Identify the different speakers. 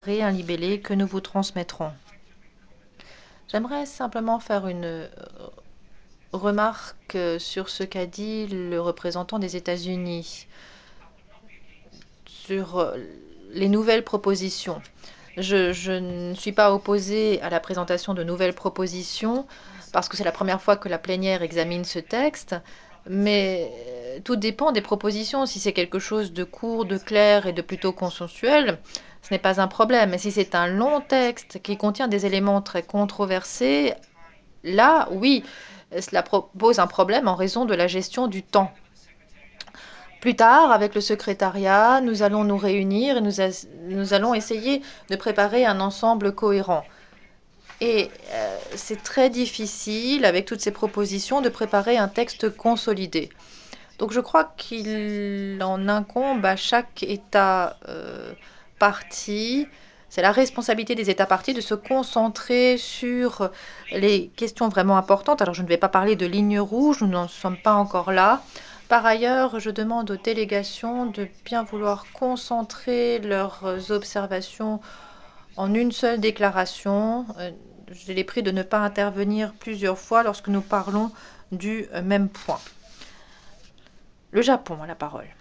Speaker 1: un libellé que nous vous transmettrons. J'aimerais simplement faire une remarque sur ce qu'a dit le représentant des États-Unis sur les nouvelles propositions. Je ne suis pas opposée à la présentation de nouvelles propositions parce que c'est la première fois que la plénière examine ce texte, mais tout dépend des propositions. Si c'est quelque chose de court, de clair et de plutôt consensuel, ce n'est pas un problème. Mais si c'est un long texte qui contient des éléments très controversés, là, oui, cela pose un problème en raison de la gestion du temps. Plus tard, avec le secrétariat, nous allons nous réunir et nous allons essayer de préparer un ensemble cohérent. Et c'est très difficile, avec toutes ces propositions, de préparer un texte consolidé. Donc je crois qu'il en incombe à chaque État partie, c'est la responsabilité des États parties de se concentrer sur les questions vraiment importantes. Alors je ne vais pas parler de lignes rouges, nous n'en sommes pas encore là. Par ailleurs, je demande aux délégations de bien vouloir concentrer leurs observations en une seule déclaration. Je les prie de ne pas intervenir plusieurs fois lorsque nous parlons du même point. Le Japon a la parole.